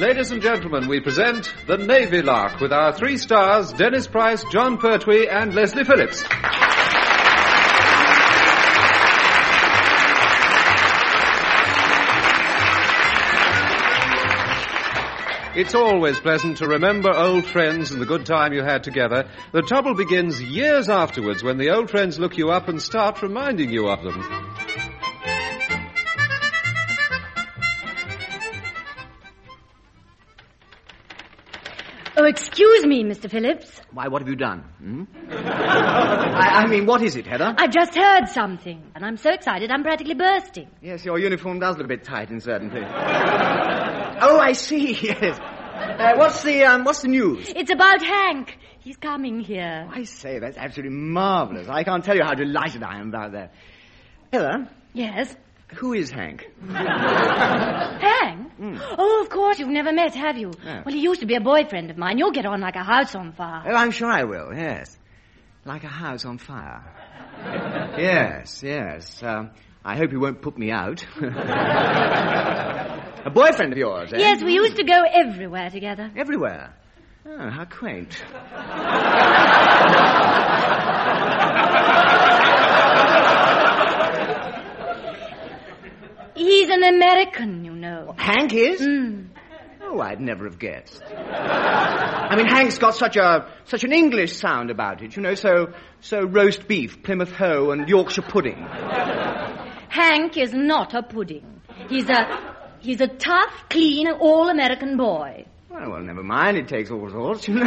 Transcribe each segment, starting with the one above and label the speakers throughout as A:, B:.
A: Ladies and gentlemen, we present The Navy Lark with our 3 stars, Dennis Price, John Pertwee, and Leslie Phillips. It's always pleasant to remember old friends and the good time you had together. The trouble begins years afterwards when the old friends look you up and start reminding you of them.
B: Oh, excuse me, Mr. Phillips.
C: Why, what have you done? I mean, what is it, Heather?
B: I've just heard something, and I'm so excited I'm practically bursting.
C: Yes, your uniform does look a bit tight in certain places. Oh, I see, yes. What's the news?
B: It's about Hank. He's coming here.
C: I say, that's absolutely marvellous. I can't tell you how delighted I am about that. Heather?
B: Yes?
C: Who is Hank?
B: Hank? Oh, of course, you've never met, have you?
C: No.
B: Well, he used to be a boyfriend of mine. You'll get on like a house on fire.
C: Oh, I'm sure I will, yes. Like a house on fire. Yes. I hope he won't put me out. A boyfriend of yours, eh?
B: Yes, we used to go everywhere together.
C: Everywhere? Oh, how quaint.
B: He's an American, you know.
C: Hank is? Oh, I'd never have guessed. I mean, Hank's got such an English sound about it, you know, so roast beef, Plymouth Hoe, and Yorkshire pudding.
B: Hank is not a pudding. He's a tough, clean, all-American boy.
C: Well, never mind. It takes all sorts, you know.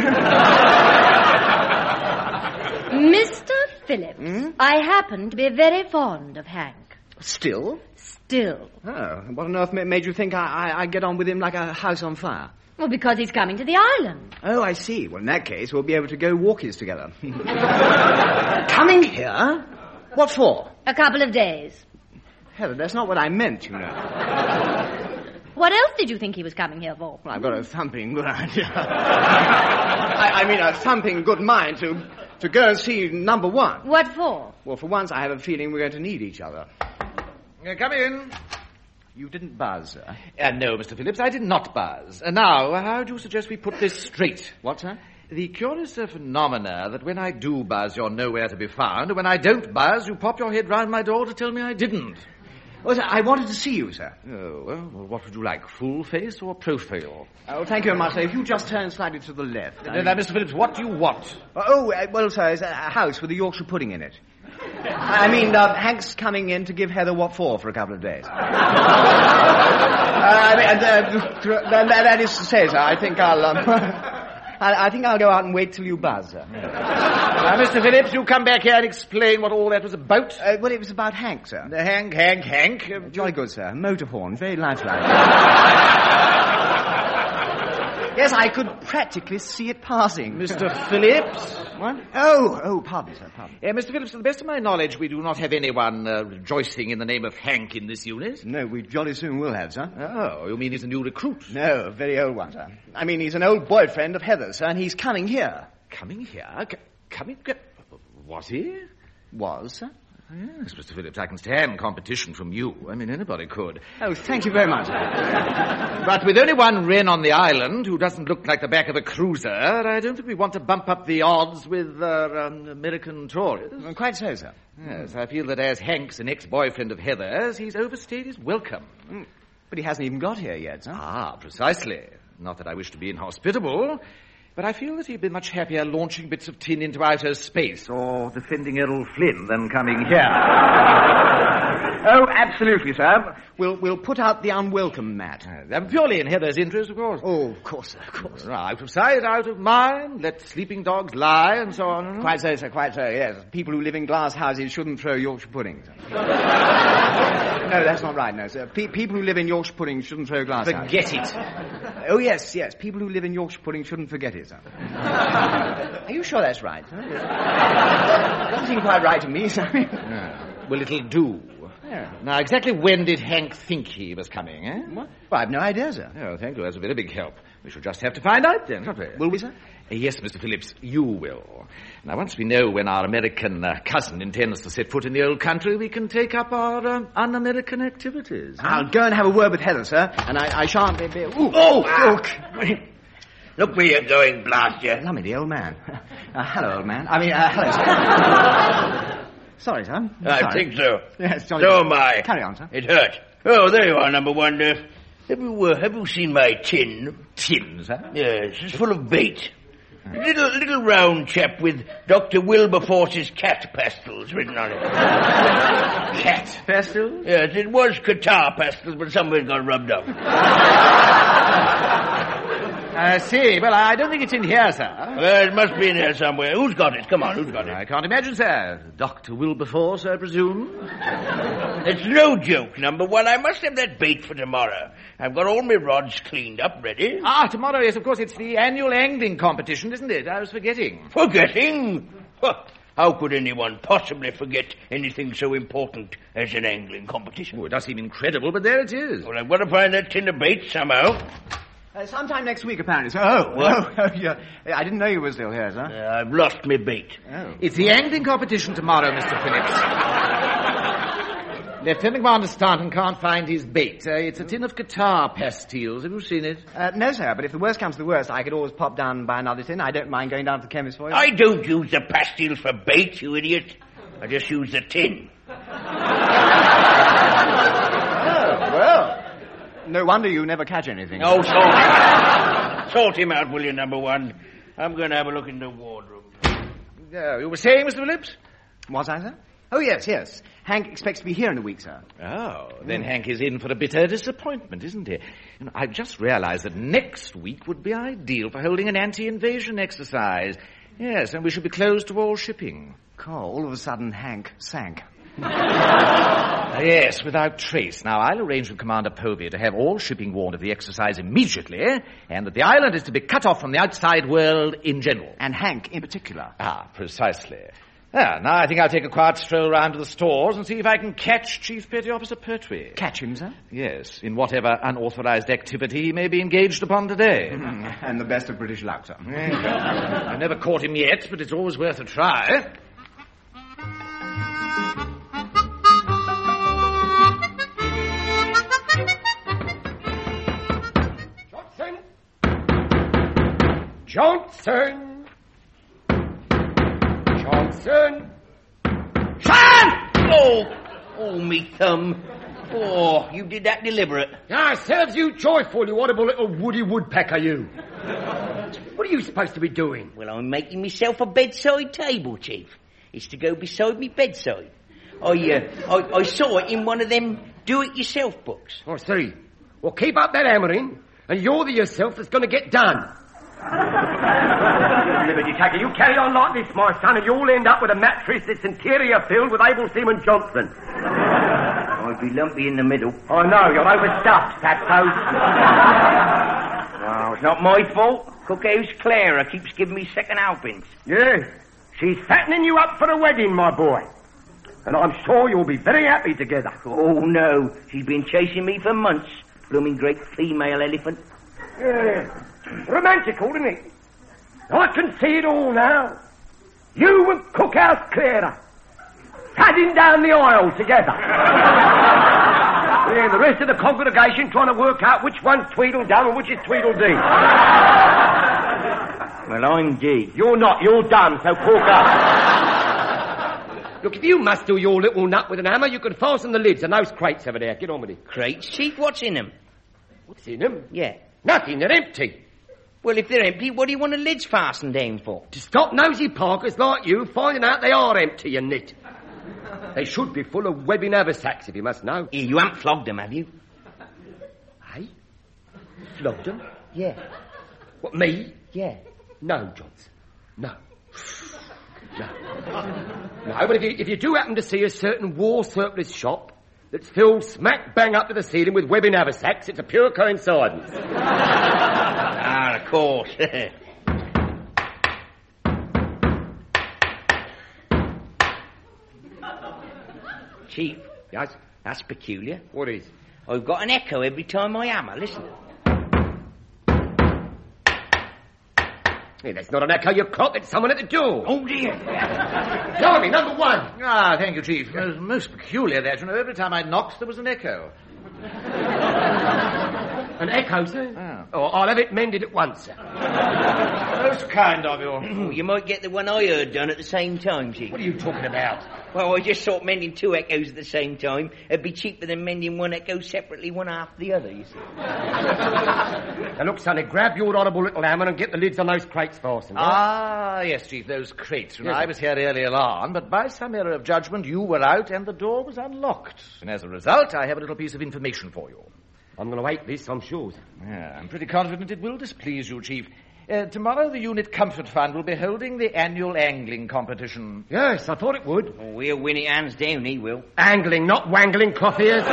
B: Mr. Phillips, I happen to be very fond of Hank.
C: Still?
B: Still.
C: Oh, what on earth made you think I get on with him like a house on fire?
B: Well, because he's coming to the island.
C: Oh, I see. Well, in that case, we'll be able to go walkies together. Coming here? What for?
B: A couple of days.
C: Heather, that's not what I meant, you know.
B: What else did you think he was coming here for?
C: Well, I've got a thumping good idea. I mean, a thumping good mind to go and see number one.
B: What for?
C: Well, for once, I have a feeling we're going to need each other.
D: Come in.
C: You didn't buzz, sir?
D: No, Mr. Phillips, I did not buzz. Now, how do you suggest we put this straight?
C: What, sir?
D: The curious phenomena that when I do buzz, you're nowhere to be found, and when I don't buzz, you pop your head round my door to tell me I didn't.
C: Well, sir, I wanted to see you, sir.
D: Oh, well, what would you like, full face or profile?
C: Oh, thank you very much, sir. If you just turn slightly to the left.
D: Now, Mr. Phillips, what do you want?
C: Well, sir, it's a house with a Yorkshire pudding in it. I mean, Hank's coming in to give Heather what for a couple of days. That is to say, sir, I think I'll go out and wait till you buzz, sir.
D: Now, Mr. Phillips, you come back here and explain what all that was about.
C: Well, it was about Hank, sir.
D: Hank.
C: Jolly good, sir. Motor horn, very lifelike. Yes, I could practically see it passing.
D: Mr. Phillips?
C: What? Oh, pardon, sir, pardon.
D: Mr. Phillips, to the best of my knowledge, we do not have anyone rejoicing in the name of Hank in this unit.
C: No, we jolly soon will have, sir.
D: Oh, you mean he's a new recruit?
C: No, a very old one, sir. I mean, he's an old boyfriend of Heather's, sir, and he's coming here.
D: Coming here? Was he?
C: Was, sir?
D: Yes, Mr. Phillips, I can stand competition from you. I mean, anybody could.
C: Oh, thank you very much.
D: But with only one wren on the island who doesn't look like the back of a cruiser, I don't think we want to bump up the odds with American tourists.
C: Quite so, sir.
D: Yes, I feel that as Hank's an ex-boyfriend of Heather's, he's overstayed his welcome.
C: But he hasn't even got here yet, sir.
D: Ah, precisely. Not that I wish to be inhospitable, but I feel that he'd be much happier launching bits of tin into outer space or defending Errol Flynn than coming here.
C: Oh, absolutely, sir. We'll put out the unwelcome mat.
D: Purely in Heather's interest, of course.
C: Oh, of course, sir, of course.
D: Out of sight, out of mind, let sleeping dogs lie, and so on.
C: Quite so, sir, quite so, yes. People who live in glass houses shouldn't throw Yorkshire puddings. No, that's not right, no, sir. People who live in Yorkshire pudding shouldn't throw glass houses.
D: Forget it.
C: Oh, yes. People who live in Yorkshire pudding shouldn't forget it, sir. Are you sure that's right, sir? Doesn't seem quite right to me, sir.
D: Well, it'll do.
C: Yeah.
D: Now, exactly when did Hank think he was coming, eh?
C: What? Well, I've no idea, sir.
D: Oh, thank you. That's a very big help. We shall just have to find out then, shan't we?
C: Will we, sir?
D: Yes, Mr. Phillips, you will. Now, once we know when our American cousin intends to set foot in the old country, we can take up our un-American activities.
C: I'll go and have a word with Heather, sir, and I shan't be... Ooh,
E: Look where you're going, blast you.
C: Lummy, the old man. Hello, old man. Hello, sir. Sorry, sir.
E: I think so.
C: Yes,
E: so am I.
C: Carry on, sir.
E: It hurt. Oh, there you are, number one. Have you seen my tin?
D: Tin, sir?
E: Yes, it's full of bait. Little round chap with Dr. Wilberforce's cat pastels written on it.
D: Cat pastels?
E: Yes, it was Qatar pastels, but somewhere got rubbed off.
D: I see. Well, I don't think it's in here, sir.
E: It must be in here somewhere. Who's got it? Come on, who's got it?
D: I can't imagine, sir. Dr. Wilberforce, I presume?
E: It's no joke, number one. I must have that bait for tomorrow. I've got all my rods cleaned up, ready.
D: Tomorrow, yes, of course. It's the annual angling competition, isn't it? I was forgetting.
E: Forgetting? How could anyone possibly forget anything so important as an angling competition?
D: Oh, it does seem incredible, but there it is.
E: Well, I've got to find that tin of bait somehow.
C: Sometime next week, apparently, sir. Yeah. I didn't know you were still here, sir.
E: I've lost my bait.
C: Oh.
D: It's the angling competition tomorrow, Mr. Phillips. Lieutenant Commander Staunton can't find his bait. It's a tin of Qatar pastilles. Have you seen it?
C: No, sir, but if the worst comes to the worst, I could always pop down and buy another tin. I don't mind going down to the chemist for you.
E: I don't use the pastilles for bait, you idiot. I just use the tin.
C: Well... No wonder you never catch anything.
E: Oh, sort him out, will you, number one? I'm going to have a look in the wardrobe.
D: You were saying, Mr. Phillips?
C: Was I, sir? Oh, yes. Hank expects to be here in a week, sir.
D: Oh, then Hank is in for a bitter disappointment, isn't he? I've just realized that next week would be ideal for holding an anti-invasion exercise. Yes, and we should be closed to all shipping.
C: All of a sudden, Hank sank.
D: Yes, without trace. Now, I'll arrange with Commander Povey to have all shipping warned of the exercise immediately, and that the island is to be cut off from the outside world in general.
C: And Hank in particular.
D: Precisely. Now I think I'll take a quiet stroll round to the stores and see if I can catch Chief Petty Officer Pertwee.
C: Catch him, sir?
D: Yes, in whatever unauthorized activity he may be engaged upon today.
C: And the best of British luck, sir.
D: I've never caught him yet, but it's always worth a try.
F: Johnson!
E: Son! Oh, me thumb. Oh, you did that deliberate.
F: Serves you joyful, you audible little woody woodpecker, you. What are you supposed to be doing?
E: Well, I'm making myself a bedside table, Chief. It's to go beside me bedside. I saw it in one of them do-it-yourself books.
F: I see. Well, keep up that hammering, and you're the yourself that's going to get done. Liberty Tacker, you carry on like this, my son, and you'll end up with a mattress that's interior filled with Abel Seaman Johnson.
E: I'd be lumpy in the middle.
F: I know, you're overstuffed, Fatso.
E: Oh, it's not my fault. Cookhouse Clara keeps giving me second helpings.
F: Yes, she's fattening you up for the wedding, my boy. And I'm sure you'll be very happy together.
E: Oh, no, she's been chasing me for months. Blooming great female elephant.
F: Yeah. Romantical, isn't it? I can see it all now. You and Cookhouse Clara padding down the aisle together. Yeah, the rest of the congregation trying to work out which one's Tweedledum and which is Tweedledee.
E: Well, I'm D.
F: You're not. You're done, so cork up. Look, if you must do your little nut with an hammer, you can fasten the lids on those crates over there. Get on with it.
E: Crates? Chief, what's in them?
F: What's in them?
E: Yeah.
F: Nothing. They're empty.
E: Well, if they're empty, what do you want the lids fastened down for?
F: To stop nosy parkers like you finding out they are empty, you nit. They should be full of webbing haversacks, if you must know.
E: Here, you haven't flogged them, have you?
F: Hey? Flogged them?
E: Yeah.
F: What, me?
E: Yeah.
F: No, Johnson. No. No, but if you do happen to see a certain war surplus shop that's filled smack bang up to the ceiling with webbing haversacks, it's a pure coincidence.
E: Of course. Chief.
F: Yes?
E: That's peculiar.
F: What is?
E: I've got an echo every time I hammer. Listen.
F: Hey, that's not an echo, you clock. It's someone at the door.
E: Oh, dear.
F: Blimey, number one.
D: Ah, thank you, Chief. Most peculiar that, you know. Every time I knocked, there was an echo.
F: An echo, sir?
D: Oh.
F: Oh, I'll have it mended at once, sir.
D: Most kind of you.
E: You might get the one I heard done at the same time, Chief.
F: What are you talking about?
E: Well, I just thought mending 2 echoes at the same time would be cheaper than mending 1 echo separately, one after the other, you see.
F: Now, look, Sonny, grab your honourable little hammer and get the lids on those crates fastened.
D: Ah, yes, Chief, those crates. You know,
F: Yes,
D: I was here earlier on, but by some error of judgment, you were out and the door was unlocked. And as a result, I have a little piece of information for you.
F: I'm going to hate this, I'm sure, sir.
D: Yeah, I'm pretty confident it will displease you, Chief. Tomorrow, the Unit Comfort Fund will be holding the annual angling competition.
F: Yes, I thought it would.
E: Oh, we'll win it hands down, he will.
F: Angling, not wangling cloth ears.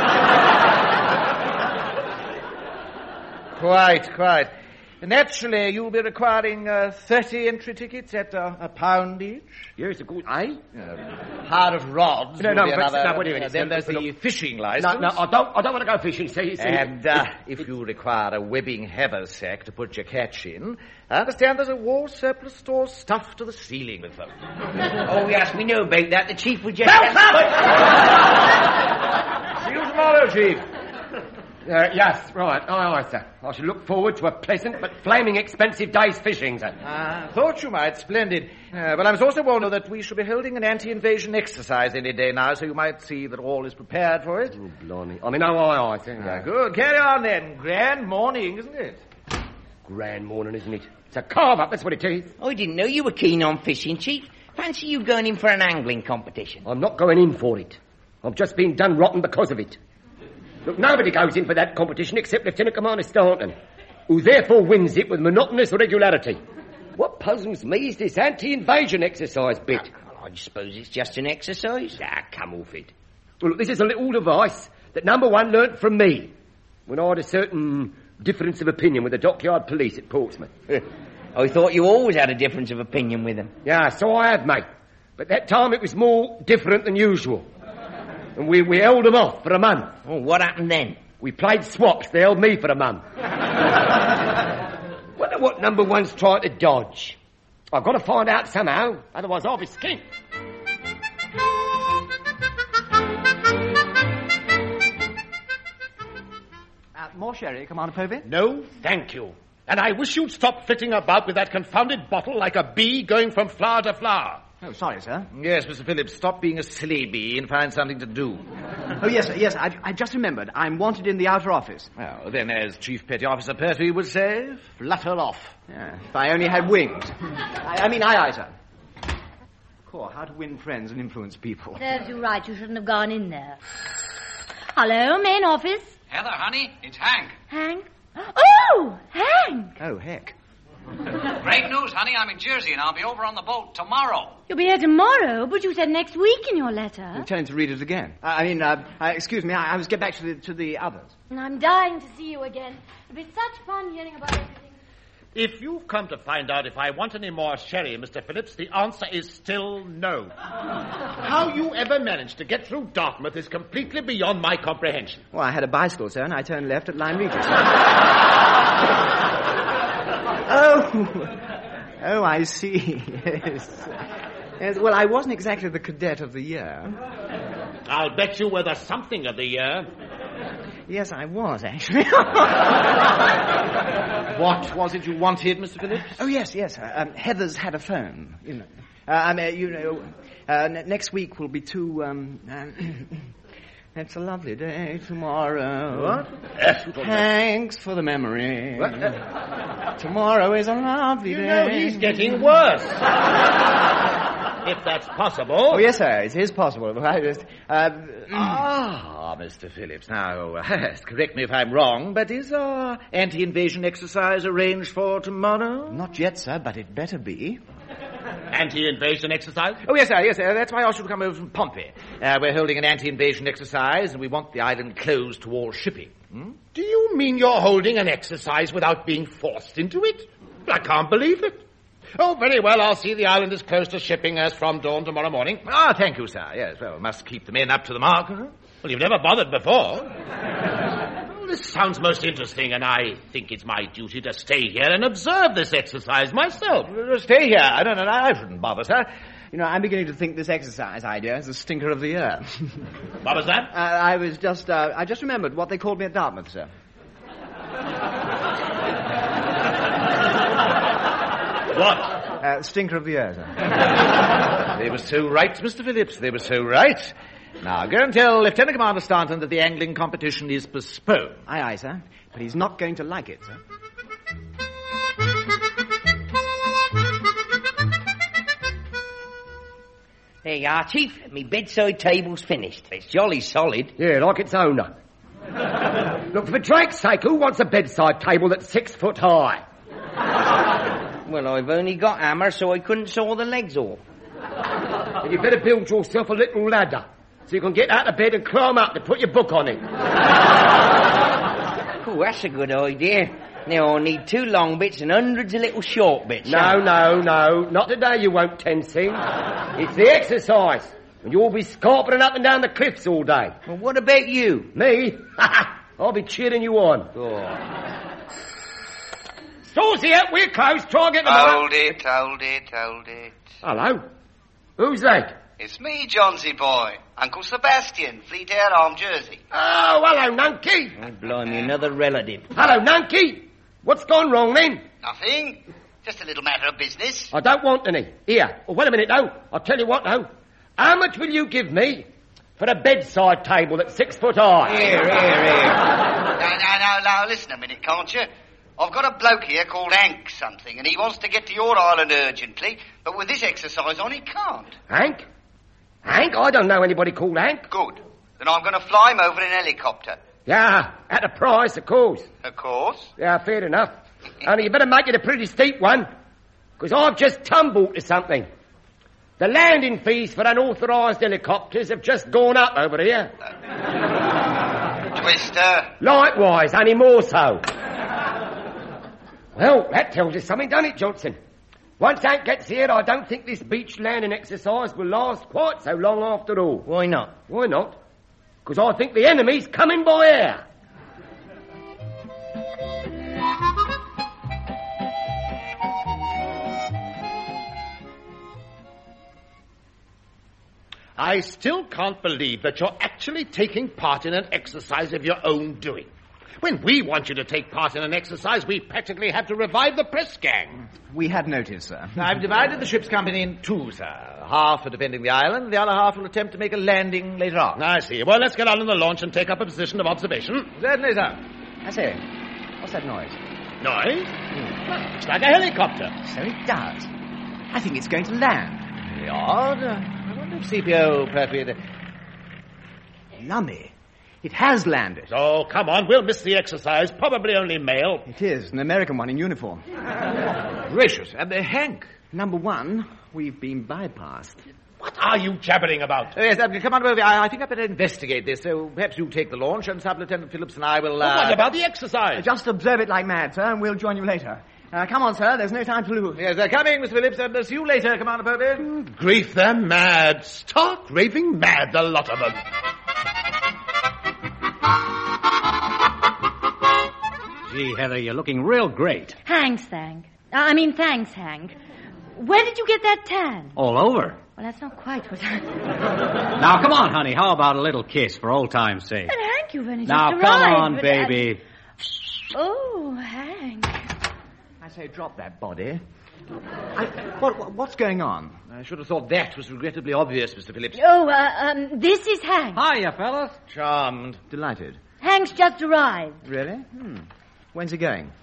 D: Quite. Naturally, you'll be requiring 30 entry tickets at a pound each.
F: Yes, of course. Eh?
D: Par of rods.
F: No,
D: will
F: no,
D: be
F: but-
D: another.
F: no, wait a minute.
D: Then there's
F: No,
D: the fishing license.
F: No, I don't want to go fishing, see.
D: And if you require a webbing haversack to put your catch in, I understand there's a war surplus store stuffed to the ceiling with them.
E: Oh, yes, we know about that. The Chief was just...
D: See you tomorrow, Chief.
F: Yes, right. Aye, sir. I shall look forward to a pleasant but flaming expensive day's fishing, sir.
D: Thought you might. Splendid. But I was also warned that we shall be holding an anti-invasion exercise any day now, so you might see that all is prepared for it.
F: Oh, blimey. I mean, aye, sir.
D: Good. Carry on, then. Grand morning, isn't it?
F: Grand morning, isn't it? It's a carve-up, that's what it is.
E: I didn't know you were keen on fishing, Chief. Fancy you going in for an angling competition.
F: I'm not going in for it. I've just been done rotten because of it. Look, nobody goes in for that competition except Lieutenant Commander Staunton, who therefore wins it with monotonous regularity. What puzzles me is this anti-invasion exercise bit.
E: Well, I suppose it's just an exercise.
F: Come off it. Well, look, this is a little device that number one learnt from me when I had a certain difference of opinion with the dockyard police at Portsmouth.
E: I thought you always had a difference of opinion with them.
F: Yeah, so I have, mate. But that time it was more different than usual. And we held them off for a month.
E: Oh, what happened then?
F: We played swaps. They held me for a month. Wonder what number one's trying to dodge. I've got to find out somehow, otherwise I'll be skint.
C: More sherry, Commander Povey?
G: No, thank you. And I wish you'd stop flitting about with that confounded bottle like a bee going from flower to flower.
C: Oh, sorry, sir.
D: Yes, Mr. Phillips, stop being a silly bee and find something to do.
C: Oh, yes, sir, yes. I just remembered. I'm wanted in the outer office.
D: Well, then, as Chief Petty Officer Pertwee would say, flutter off.
C: Yeah, if I only had wings. I mean, aye, there. Core, how to win friends and influence people.
B: Serves you right. You shouldn't have gone in there. Hello, main office.
H: Heather, honey, it's Hank.
B: Hank? Oh, Hank!
C: Oh, heck.
H: Great news, honey. I'm in Jersey, and I'll be over on the boat tomorrow.
B: You'll be here tomorrow, but you said next week in your letter.
C: I'm telling to read it again. Excuse me, I must get back to the others.
B: And I'm dying to see you again. It'll be such fun hearing about everything.
G: If you've come to find out if I want any more sherry, Mr. Phillips, the answer is still no. How you ever managed to get through Dartmouth is completely beyond my comprehension.
C: Well, I had a bicycle, sir, and I turned left at Lyme Regis. Oh, I see. Yes, well, I wasn't exactly the cadet of the year.
G: I'll bet you were the something of the year.
C: Yes, I was, actually.
D: What was it you wanted, Mr. Phillips?
C: Oh, yes. Heather's had a phone, you know. Next week will be too, it's a lovely day tomorrow.
D: What?
C: Thanks for the memory. What? Tomorrow is a lovely day.
G: You know, he's getting worse. If that's possible.
C: Oh, yes, sir. It is possible. I just,
D: Mr. Phillips. Now, correct me if I'm wrong, but is our anti-invasion exercise arranged for tomorrow?
C: Not yet, sir, but it better be.
G: Anti-invasion exercise?
D: Oh, yes, sir. That's why I should come over from Pompey. We're holding an anti-invasion exercise, and we want the island closed to all shipping.
G: Do you mean you're holding an exercise without being forced into it? I can't believe it. Oh, very well, I'll see the island is closed to shipping as from dawn tomorrow morning.
D: Ah, thank you, sir. Yes, well, must keep the men up to the mark.
G: Well, you've never bothered before. Well, this sounds most interesting, and I think it's my duty to stay here and observe this exercise myself.
D: Stay here. I shouldn't bother, sir.
C: You know, I'm beginning to think this exercise idea is the stinker of the year.
G: What was that?
C: I just remembered what they called me at Dartmouth, sir.
G: What?
C: Stinker of the year, sir.
D: They were so right, Mr. Phillips. They were so right. Now, go and tell Lieutenant Commander Staunton that the angling competition is postponed.
C: Aye, aye, sir. But he's not going to like it, sir.
E: There you are, Chief. Me bedside table's finished. It's jolly solid.
F: Yeah, like its owner. Look, for Drake's sake, who wants a bedside table that's 6 foot high?
E: Well, I've only got hammer, so I couldn't saw the legs off.
F: And you better build yourself a little ladder so you can get out of bed and climb up to put your book on it.
E: Oh, that's a good idea. Now, I'll need 2 long bits and hundreds of little short bits.
F: No. Not today, you won't, Tenzing. It's the exercise. And you'll be scarpering up and down the cliffs all day.
E: Well, what about you?
F: Me? I'll be cheering you on.
E: Oh.
F: Stores here, we're closed. Try and get them
I: Hold it.
F: Hello? Who's that?
I: It's me, Johnsy boy. Uncle Sebastian, Fleet Air Arm, Jersey.
F: Oh, hello, Nunky.
E: Oh, blimey, another relative.
F: Hello, Nunky. What's gone wrong, then?
I: Nothing. Just a little matter of business.
F: I don't want any. Here. Oh, wait a minute, though. I'll tell you what, though. How much will you give me for a bedside table that's 6 foot high?
I: Here. Now, listen a minute, can't you? I've got a bloke here called Hank something, and he wants to get to your island urgently, but with this exercise on, he can't.
F: Hank? Hank? I don't know anybody called Hank.
I: Good. Then I'm going to fly him over in a helicopter.
F: Yeah, at a price, of course.
I: Of course.
F: Yeah, fair enough. Only you better make it a pretty steep one, because I've just tumbled to something. The landing fees for unauthorised helicopters have just gone up over here.
I: Twister.
F: Likewise, only more so. Well, that tells us something, doesn't it, Johnson? Once Hank gets here, I don't think this beach landing exercise will last quite so long after all.
E: Why not?
F: Why not? Because I think the enemy's coming by air.
G: I still can't believe that you're actually taking part in an exercise of your own doing. When we want you to take part in an exercise, we practically have to revive the press gang.
C: We had noticed, sir.
D: I've divided the ship's company in 2, sir. Half for defending the island, the other half will attempt to make a landing later on.
G: I see. Well, let's get out on the launch and take up a position of observation.
D: Certainly, sir.
C: I say, what's that noise?
G: Noise? It's like a helicopter.
C: So it does. I think it's going to land.
D: Very odd. I wonder if CPO appropriate...
C: Lummy. It has landed.
G: Oh, come on, we'll miss the exercise. Probably only male.
C: It is, an American one in uniform.
D: Gracious. And Hank.
C: Number 1, we've been bypassed.
G: What are you jabbering about?
D: Yes, come on, I think I'd better investigate this, so perhaps you take the launch, and Sub-Lieutenant Phillips and I will...
G: What about the exercise?
C: Just observe it like mad, sir, and we'll join you later. Come on, sir, there's no time to lose.
D: Yes, they're coming, Mr. Phillips, and see you later, Commander Pope.
G: Grief, they're mad. Stark raving mad, the lot of them.
J: Gee, Heather, you're looking real great.
B: Thanks, Hank. Where did you get that tan?
J: All over.
B: Well, that's not quite what I...
J: Now, come on, honey. How about a little kiss for old time's sake?
B: But, Hank, you've only
J: Now,
B: just
J: come
B: arrived.
J: on, baby.
B: Oh, Hank.
C: I say, drop that body. What's going on?
D: I should have thought that was regrettably obvious, Mr. Phillips.
B: Oh, this is Hank.
J: Hiya, fellas.
D: Charmed.
C: Delighted.
B: Hank's just arrived.
C: Really? When's he going?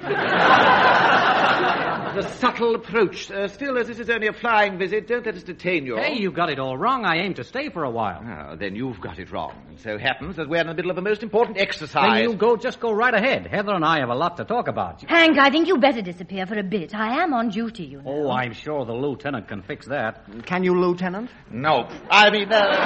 D: The subtle approach. Still, as this is only a flying visit, don't let us detain you.
J: Hey, you got it all wrong. I aim to stay for a while.
D: Oh, then you've got it wrong. It so happens that we're in the middle of a most important exercise.
J: Then you just go right ahead. Heather and I have a lot to talk about.
B: Hank, I think you better disappear for a bit. I am on duty, you know.
J: Oh, I'm sure the lieutenant can fix that.
C: Can you, Lieutenant?
D: No. I mean,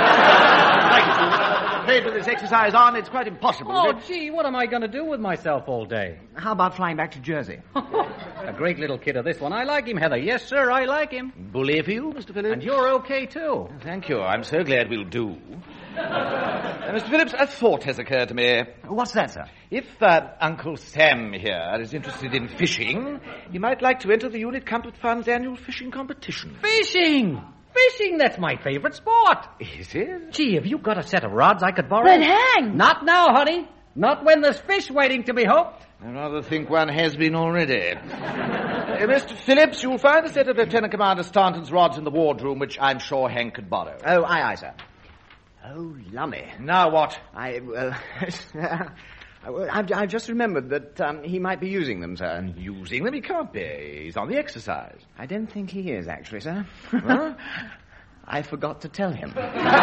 D: I'm afraid with this exercise on, it's quite impossible.
J: Oh, gee, what am I going to do with myself all day?
C: How about flying back to Jersey?
J: A great little kid of this one. I like him, Heather. Yes, sir, I like him.
D: Bully for you, Mr. Phillips.
J: And you're okay, too.
D: Thank you. I'm so glad we'll do. Mr. Phillips, a thought has occurred to me.
C: What's that, sir?
D: If Uncle Sam here is interested in fishing, he might like to enter the Unit Comfort Fund's annual fishing competition.
J: Fishing! Fishing, that's my favorite sport.
D: Is it?
J: Gee, have you got a set of rods I could borrow?
B: But Hank!
J: Not now, honey. Not when there's fish waiting to be hooked.
D: I rather think one has been already. Mr. Phillips, you'll find a set of Lieutenant Commander Staunton's rods in the wardroom, which I'm sure Hank could borrow.
C: Oh, aye, sir. Oh, lummy.
D: Now what?
C: I've just remembered that he might be using them, sir.
D: Using them? He can't be. He's on the exercise.
C: I don't think he is, actually, sir.
D: Huh?
C: I forgot to tell him.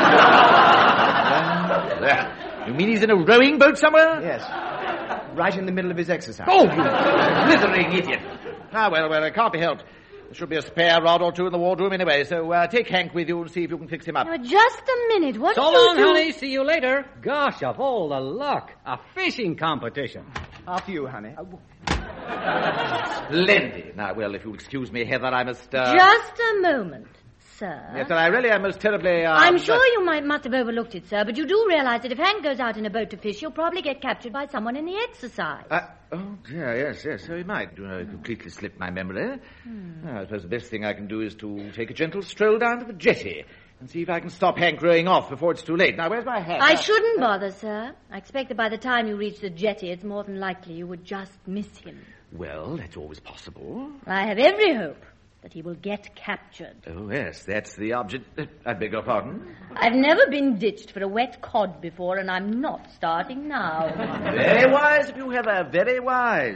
D: You mean he's in a rowing boat somewhere?
C: Yes. Right in the middle of his exercise.
D: Oh, you blithering idiot. Ah, well, it can't be helped. There should be a spare rod or two in the wardroom anyway, so take Hank with you and see if you can fix him up.
B: Now, just a minute. What
J: So
B: do you
J: long,
B: do?
J: honey. See you later. Gosh, of all the luck. A fishing competition.
C: After you, honey.
D: Splendid. Now, well, if you'll excuse me, Heather, I must...
B: Just a moment, sir.
D: Yes, sir, I really am most terribly...
B: I'm sure you must have overlooked it, sir, but you do realize that if Hank goes out in a boat to fish, he'll probably get captured by someone in the exercise.
D: Oh, dear, yes, so he might. It completely slipped my memory. I suppose the best thing I can do is to take a gentle stroll down to the jetty and see if I can stop Hank rowing off before it's too late. Now, where's my hat?
B: I shouldn't bother, sir. I expect that by the time you reach the jetty, it's more than likely you would just miss him.
D: Well, that's always possible.
B: I have every hope that he will get captured.
D: Oh, yes, that's the object. I beg your pardon?
B: I've never been ditched for a wet cod before, and I'm not starting now.
D: Very wise of you, Heather, very wise.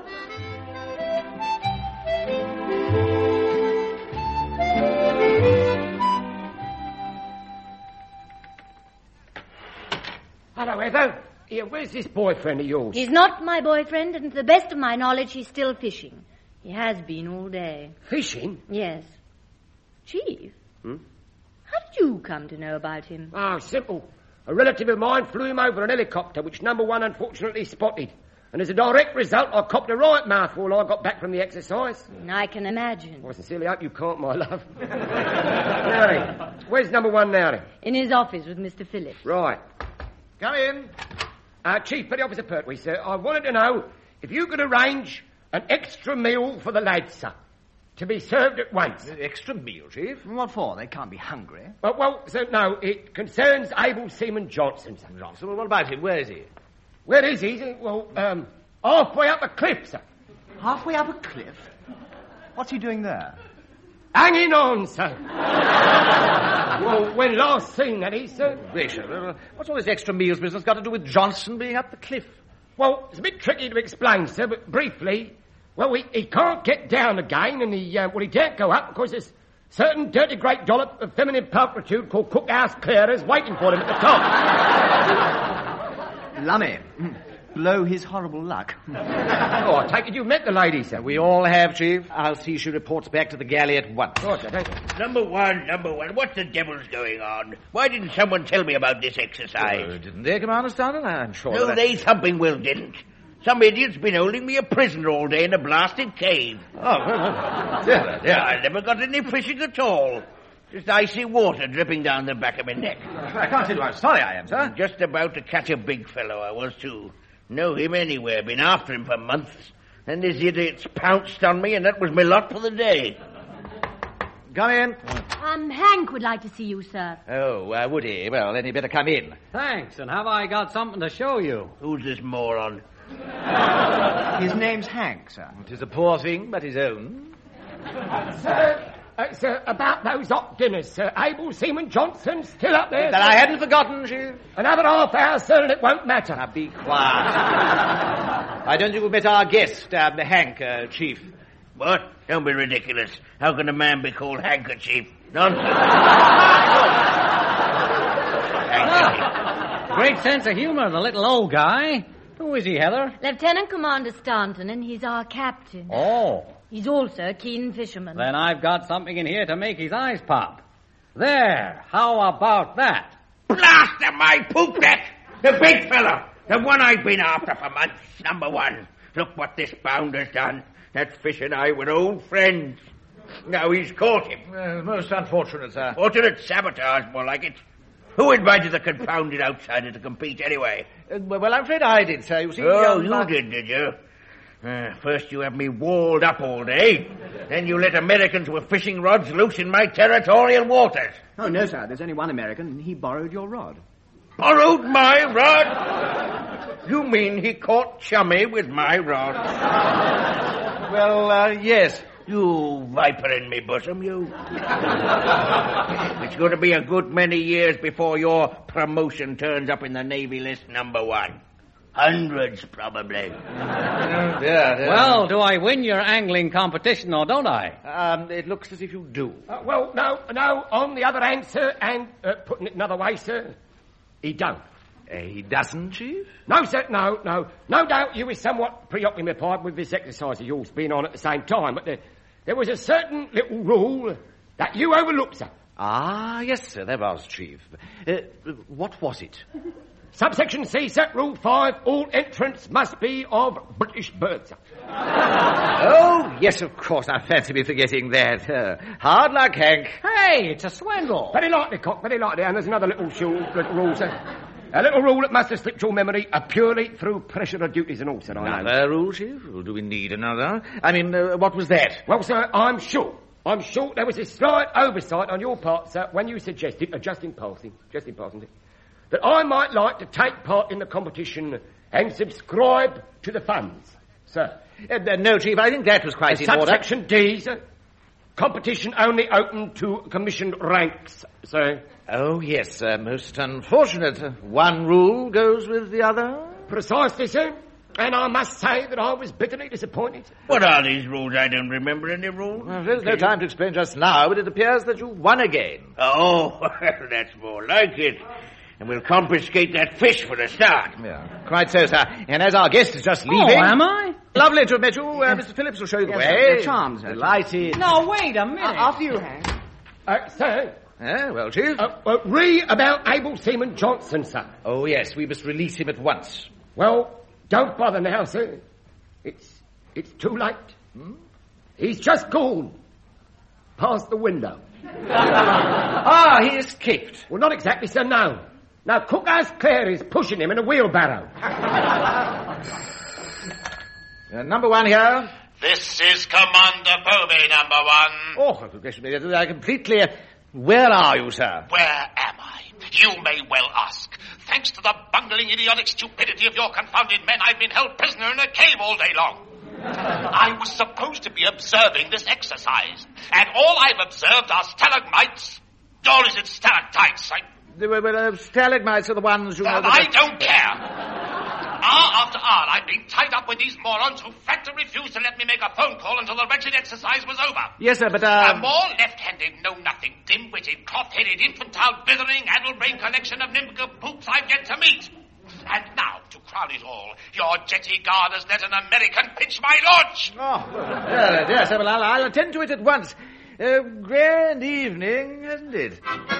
F: Hello, Heather. Here, where's this boyfriend of yours?
B: He's not my boyfriend, and to the best of my knowledge, he's still fishing. He has been all day.
F: Fishing?
B: Yes. Chief? How did you come to know about him?
F: Oh, simple. A relative of mine flew him over an helicopter, which number one unfortunately spotted. And as a direct result, I copped a right mouthful when I got back from the exercise.
B: I can imagine.
F: I sincerely hope you can't, my love. Now then, where's number one now then?
B: In his office with Mr. Phillips.
F: Right.
D: Come in.
F: Chief, Petty Officer Pertwee, sir, I wanted to know if you could arrange an extra meal for the lads, sir, to be served at once.
D: Extra meal, Chief?
C: What for? They can't be hungry.
F: Well, sir, no, it concerns Abel Seaman Johnson, sir.
D: Johnson? Well, what about him? Where is he?
F: Where is he? Well, halfway up a cliff, sir.
C: Halfway up a cliff? What's he doing there?
F: Hanging on, sir. Well, when last seen, that is, sir.
D: Gracious. What's all this extra meals business got to do with Johnson being up the cliff?
F: Well, it's a bit tricky to explain, sir, but briefly, well, he can't get down again, and he can't go up because there's certain dirty great dollop of feminine pulchritude called cookhouse clearers waiting for him at the top.
C: Lummy. Blow his horrible luck.
F: Oh, I take it you've met the lady, sir.
D: We all have, Chief. I'll see she reports back to the galley at once.
F: Oh, sir, thank you.
E: Number one, what the devil's going on? Why didn't someone tell me about this exercise?
D: Didn't they, Commander Staunton? I'm sure
E: No,
D: that...
E: they thumping well didn't. Some idiot's been holding me a prisoner all day in a blasted cave. I never got any fishing at all. Just icy water dripping down the back of my neck.
D: I can't tell you how sorry I am, sir.
E: Just about to catch a big fellow, I was too. Know him anywhere, been after him for months. And this idiot's pounced on me, and that was my lot for the day.
D: Come in.
B: Hank would like to see you, sir.
D: Oh, would he? Well, then he better come in.
J: Thanks, and have I got something to show you?
E: Who's this moron?
C: His name's Hank, sir.
D: It is a poor thing, but his own.
F: Sir, about those hot dinners, sir. Abel Seaman Johnson still up there.
D: That I hadn't forgotten, Chief.
F: Another half hour, sir, and it won't matter.
D: Now, be quiet. I don't think we've met our guest, Hank, Chief.
E: What? Don't be ridiculous. How can a man be called handkerchief? Nonsense.
J: Great sense of humor, the little old guy. Who is he, Heather?
B: Lieutenant Commander Staunton, and he's our captain.
J: Oh.
B: He's also a keen fisherman.
J: Then I've got something in here to make his eyes pop. There. How about that?
E: Blast my poop deck! The big fella! The one I've been after for months. Number one. Look what this bounder's done. That fish and I were old friends. Now he's caught him.
D: Most unfortunate, sir.
E: Fortunate sabotage, more like it. Who invited the confounded outsider to compete anyway?
D: Well, I'm afraid I did, sir. You see...
E: you did you? First you have me walled up all day, then you let Americans with fishing rods loose in my territorial waters.
C: Oh, no, sir. There's only one American, and he borrowed your rod.
E: Borrowed my rod? You mean he caught Chummy with my rod?
D: Well, yes.
E: You viper in me bosom, you. It's going to be a good many years before your promotion turns up in the Navy list number 1. Hundreds, probably.
D: Yeah.
J: Well, do I win your angling competition or don't I?
D: It looks as if you do.
F: Well, no, on the other hand, sir, and putting it another way, sir, he don't.
D: He doesn't, Chief?
F: No, sir, no. No doubt you were somewhat preoccupied with this exercise of yours being on at the same time, but there was a certain little rule that you overlooked, sir.
D: Ah, yes, sir, there was, Chief. What was it?
F: Subsection C, set Rule 5, all entrants must be of British birth, sir.
D: Oh, yes, of course, I fancy me forgetting that. Hard luck, Hank.
J: Hey, it's a swindle.
F: Very likely, Cock, very likely, and there's another little rule, sir. A little rule that must have slipped your memory purely through pressure of duties and all, sir, I know.
D: Another rule, Chief? Well, do we need another? I mean, what was that?
F: Well, sir, I'm sure there was a slight oversight on your part, sir, when you suggested, just in passing, that I might like to take part in the competition and subscribe to the funds, sir.
D: No, Chief, I think that was quite in order.
F: Subsection D, sir. Competition only open to commissioned ranks, sir.
D: Oh, yes, most unfortunate. One rule goes with the other.
F: Precisely, sir. And I must say that I was bitterly disappointed.
E: What are these rules? I don't remember any rules.
D: Well, there's no time to explain just now, but it appears that you've won again.
E: Oh, that's more like it. And we'll confiscate that fish for a start.
D: Yeah, quite so, sir. And as our guest is just leaving...
J: Oh, am I?
D: Lovely to have met you. Mr. Phillips will show you the way.
C: Charms,
D: Delighted.
J: No, wait a minute.
C: After you, Hank.
F: Sir.
D: Well, Chief?
F: Read about Able Seaman Johnson, sir.
D: Oh, yes, we must release him at once.
F: Well, don't bother now, sir. It's too late. He's just gone. Past the window.
D: He escaped.
F: Well, not exactly, sir, no. Now, Cookhouse Clare is pushing him in a wheelbarrow.
D: Number 1 here.
K: This is Commander Povey, number 1.
D: Oh, goodness me, I completely... Where are you, sir?
K: Where am I? You may well ask. Thanks to the bungling, idiotic stupidity of your confounded men, I've been held prisoner in a cave all day long. I was supposed to be observing this exercise, and all I've observed are stalagmites. Or is it stalactites?
D: Stalagmites are the ones you know...
K: I don't care. Hour after hour, I've been tied up with these morons who flat to refuse to let me make a phone call until the wretched exercise was over.
D: Yes, sir, but,
K: A more left-handed, know-nothing, dim-witted, cloth-headed, infantile, blithering, addle-brained collection of nincompoops I've yet to meet. And now, to crown it all, your jetty guard has let an American pitch my launch.
D: Oh, yes, sir, well, I'll attend to it at once. Grand evening, hasn't it?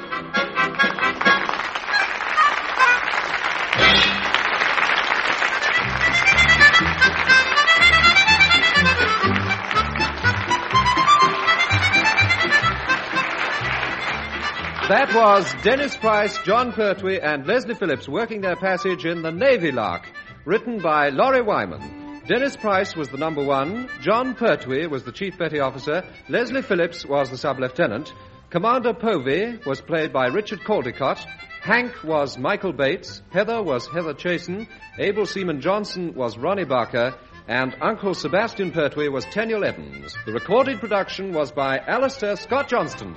A: That was Dennis Price, John Pertwee, and Leslie Phillips working their passage in The Navy Lark, written by Laurie Wyman. Dennis Price was the number 1, John Pertwee was the chief petty officer, Leslie Phillips was the sub-lieutenant, Commander Povey was played by Richard Caldecott, Hank was Michael Bates, Heather was Heather Chasen, Able Seaman Johnson was Ronnie Barker, and Uncle Sebastian Pertwee was Tenniel Evans. The recorded production was by Alistair Scott Johnston.